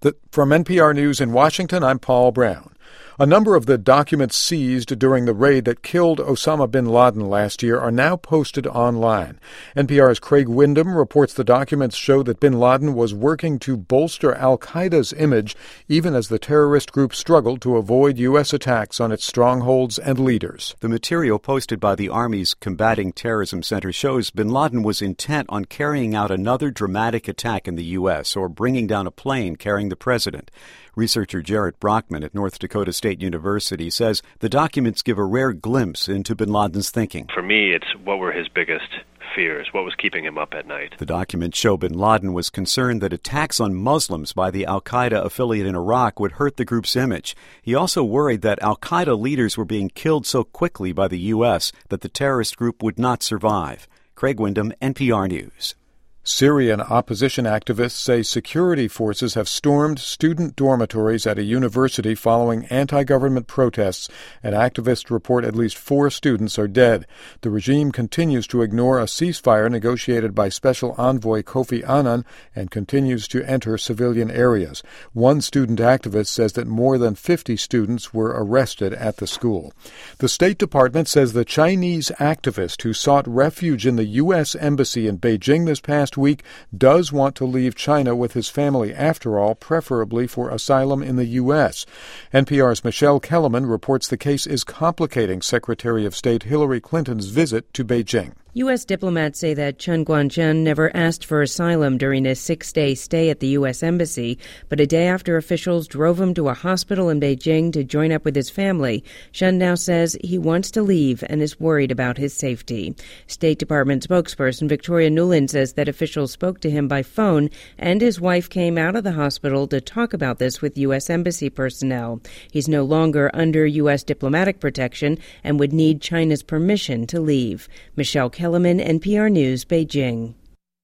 From NPR News in Washington, I'm Paul Brown. A number of the documents seized during the raid that killed Osama bin Laden last year are now posted online. NPR's Craig Windham reports the documents show that bin Laden was working to bolster al-Qaeda's image even as the terrorist group struggled to avoid U.S. attacks on its strongholds and leaders. The material posted by the Army's Combating Terrorism Center shows bin Laden was intent on carrying out another dramatic attack in the U.S. or bringing down a plane carrying the president. Researcher Jarrett Brockman at North Dakota State University says the documents give a rare glimpse into bin Laden's thinking. For me, it's what were his biggest fears, what was keeping him up at night. The documents show bin Laden was concerned that attacks on Muslims by the al-Qaeda affiliate in Iraq would hurt the group's image. He also worried that al-Qaeda leaders were being killed so quickly by the U.S. that the terrorist group would not survive. Craig Windham, NPR News. Syrian opposition activists say security forces have stormed student dormitories at a university following anti-government protests, and activists report at least 4 students are dead. The regime continues to ignore a ceasefire negotiated by Special Envoy Kofi Annan and continues to enter civilian areas. One student activist says that more than 50 students were arrested at the school. The State Department says the Chinese activist who sought refuge in the U.S. Embassy in Beijing this past week does want to leave China with his family after all, preferably for asylum in the U.S. NPR's Michelle Kellerman reports the case is complicating Secretary of State Hillary Clinton's visit to Beijing. U.S. diplomats say that Chen Guangcheng never asked for asylum during a 6-day stay at the U.S. Embassy, but a day after officials drove him to a hospital in Beijing to join up with his family, Chen now says he wants to leave and is worried about his safety. State Department spokesperson Victoria Nuland says that officials spoke to him by phone and his wife came out of the hospital to talk about this with U.S. Embassy personnel. He's no longer under U.S. diplomatic protection and would need China's permission to leave. Michelle Kellerman, NPR News, Beijing.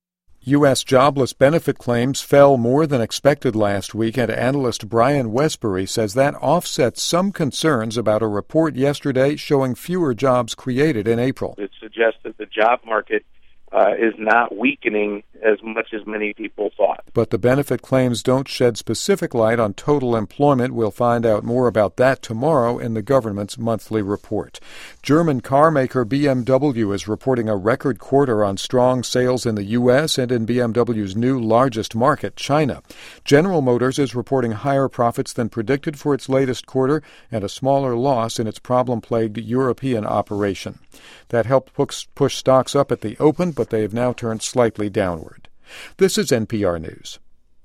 U.S. jobless benefit claims fell more than expected last week, and analyst Brian Westbury says that offsets some concerns about a report yesterday showing fewer jobs created in April. It suggests that the job market is not weakening as much as many people thought. But the benefit claims don't shed specific light on total employment. We'll find out more about that tomorrow in the government's monthly report. German car maker BMW is reporting a record quarter on strong sales in the U.S. and in BMW's new largest market, China. General Motors is reporting higher profits than predicted for its latest quarter and a smaller loss in its problem-plagued European operation. That helped push stocks up at the open, but they have now turned slightly downward. This is NPR News.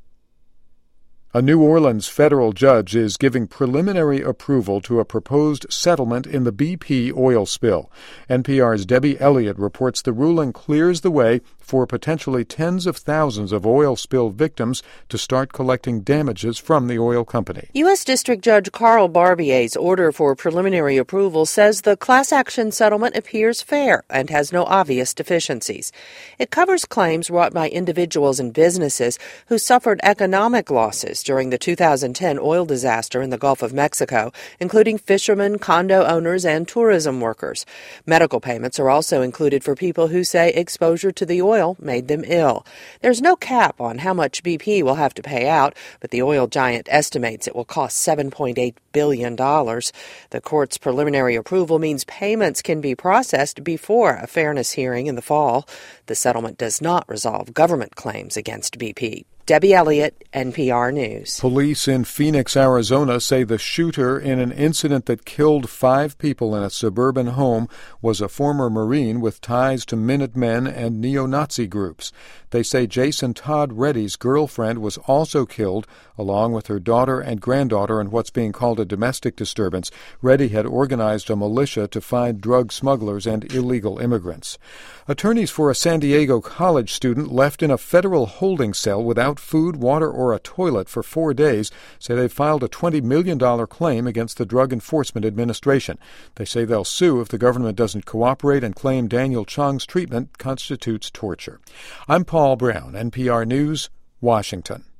A New Orleans federal judge is giving preliminary approval to a proposed settlement in the BP oil spill. NPR's Debbie Elliott reports the ruling clears the way for potentially tens of thousands of oil spill victims to start collecting damages from the oil company. U.S. District Judge Carl Barbier's order for preliminary approval says the class action settlement appears fair and has no obvious deficiencies. It covers claims brought by individuals and businesses who suffered economic losses during the 2010 oil disaster in the Gulf of Mexico, including fishermen, condo owners, and tourism workers. Medical payments are also included for people who say exposure to the oil made them ill. There's no cap on how much BP will have to pay out, but the oil giant estimates it will cost $7.8 billion. The court's preliminary approval means payments can be processed before a fairness hearing in the fall. The settlement does not resolve government claims against BP. Debbie Elliott, NPR News. Police in Phoenix, Arizona say the shooter in an incident that killed 5 people in a suburban home was a former Marine with ties to Minutemen and neo-Nazi groups. They say Jason Todd Reddy's girlfriend was also killed, along with her daughter and granddaughter, in what's being called a domestic disturbance. Reddy had organized a militia to find drug smugglers and illegal immigrants. Attorneys for a San Diego college student left in a federal holding cell without food, water, or a toilet for 4 days say they filed a $20 million claim against the Drug Enforcement Administration. They say they'll sue if the government doesn't cooperate and claim Daniel Chong's treatment constitutes torture. I'm Paul Brown, NPR News, Washington.